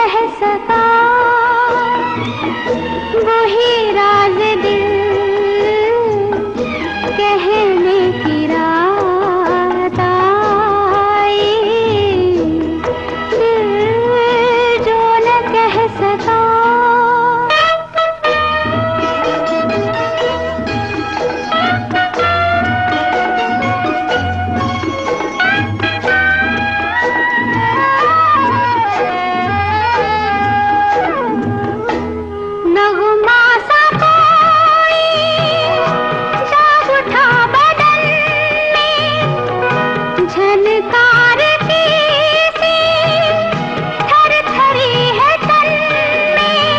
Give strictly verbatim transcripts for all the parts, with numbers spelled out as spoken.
कह सका वही राज दिल कहने की रात आई। दिल जो न कह सका झनकार की सी थर थरी है तन में,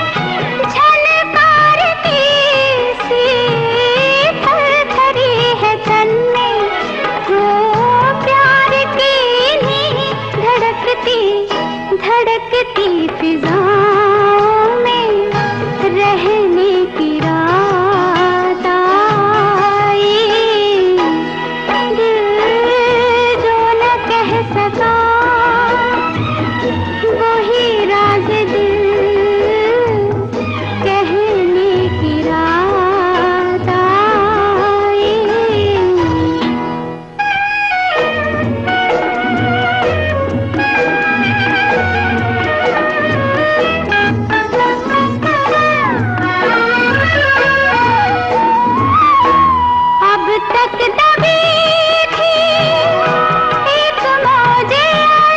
झनकार की सी थर थरी है तन में। वो प्यार की नींद धड़कती धड़कती फिजाओं में रहने की रात आई। सका वही राज दिल कहने की रात आई। अब तक दबी थी एक मौजे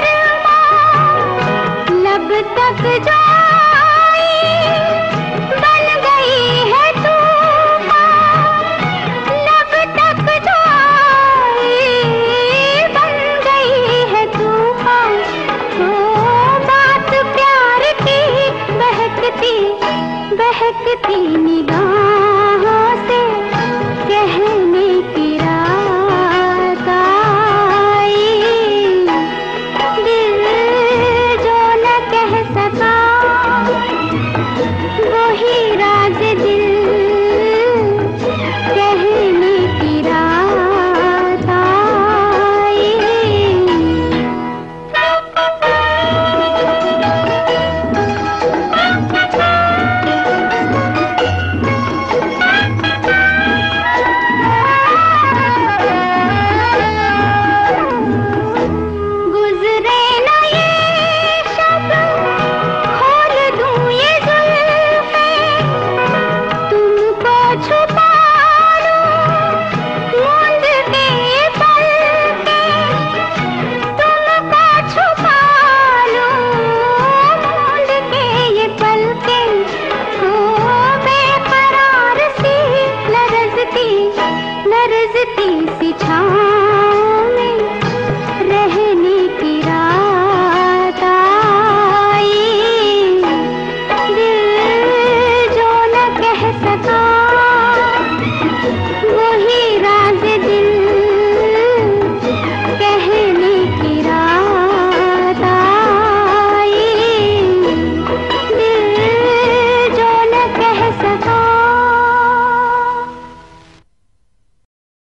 लब तक जाई बन गई है तूफान। लब तक जाई बन गई है तूफान। वो बात प्यार की बहकती बहकती निगाह